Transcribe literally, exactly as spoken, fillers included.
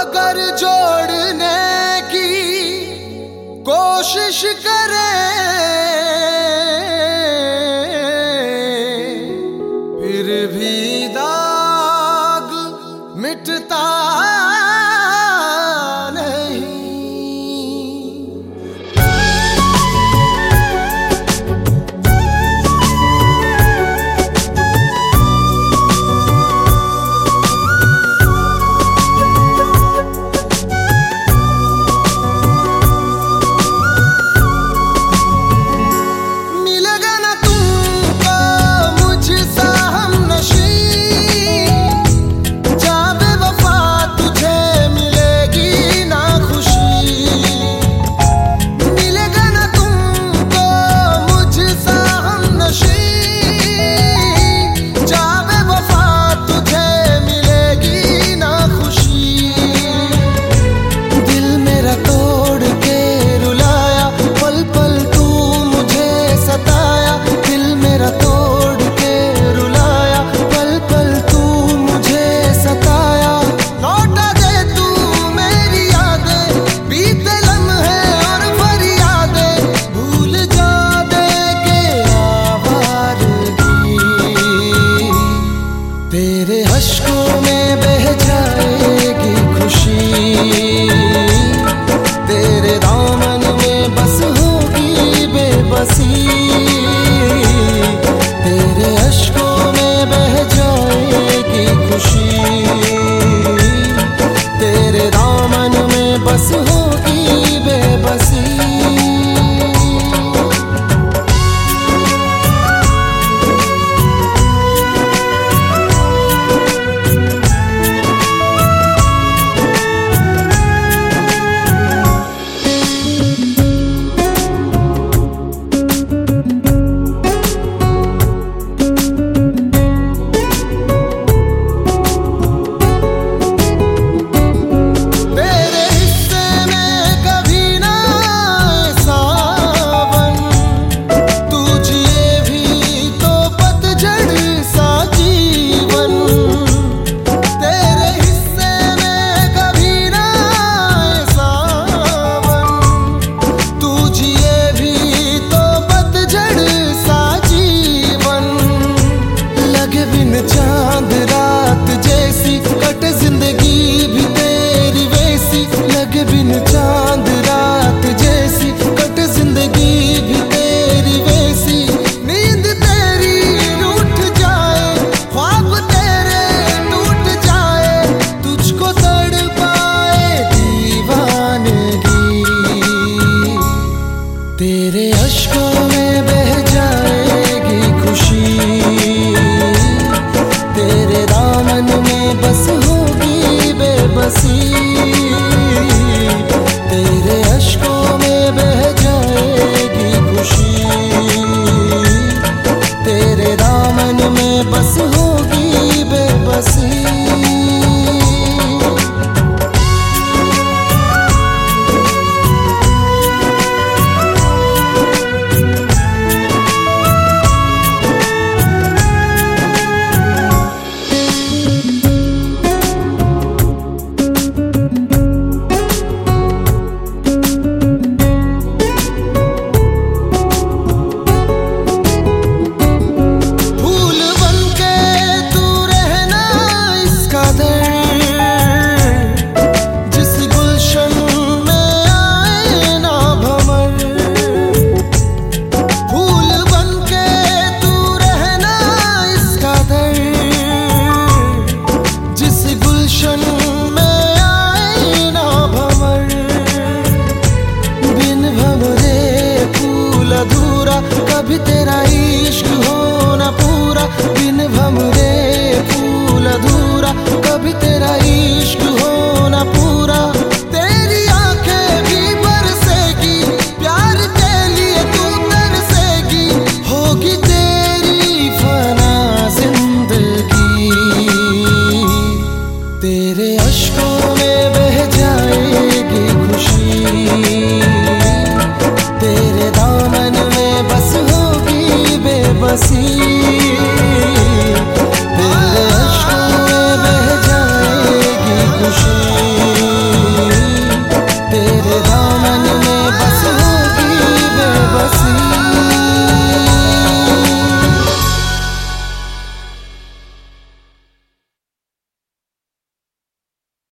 अगर जोड़ने की कोशिश करे फिर भी दाग मिटता तेरे अश्कों में बह जाएगी खुशी, तेरे दामन में बस होगी बेबसी। तेरे अश्कों में बह जाएगी खुशी, तेरे दामन में बस होगी बेबसी। चांद रात जैसी कटे जिंदगी भी तेरी वैसी, लगे बिन चांद रात जैसी कटे जिंदगी भी तेरी वैसी। नींद तेरी रूठ जाए, ख्वाब तेरे टूट जाए, तुझको तड़पाए दीवानगी। तेरे अश्कों में बह जाएगी खुशी, तेरे दामन में बस होगी बेबसी। तेरे अश्कों में बह जाएगी खुशी, तेरे दामन में बस होगी बेबसी। कभी तेरा इश्क हो ना पूरा, बिन भंवरे फूल अधूरा। कभी तेरा इश्क हो ना पूरा, तेरी आंखें भी बरसेगी, प्यार के लिए तू तरसेगी, होगी तेरी फना जिंदगी। तेरे अश्कों में बह जाएगी खुशी,